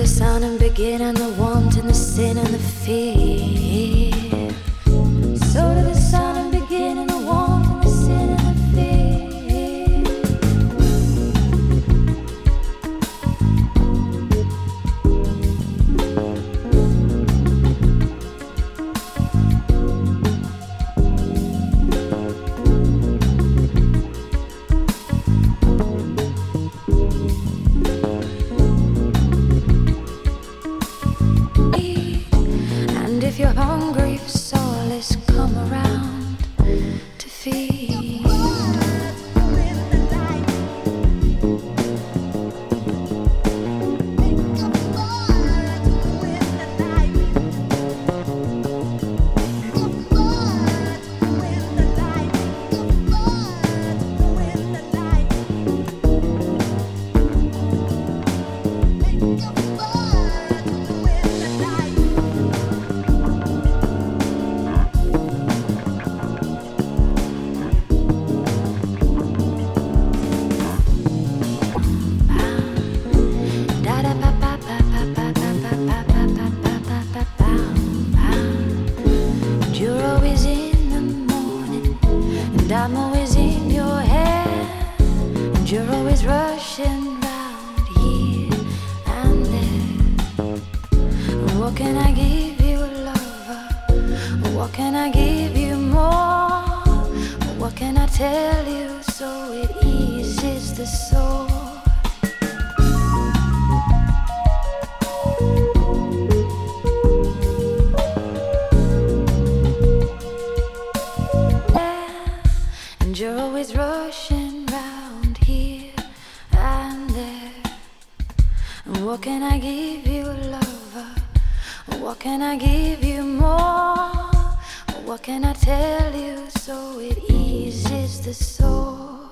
the sound and begin, and the want and the sin and the fear. So to the sound and begin, and the want and the sin and the fear. If you're hungry for solace, come around to feed. I'm always in your head, and you're always rushing round here and there. What can I give you, lover? What can I give you more? What can I tell you so it eases the soul? And you're always rushing round here and there. And what can I give you, lover? What can I give you more? What can I tell you so it eases the soul?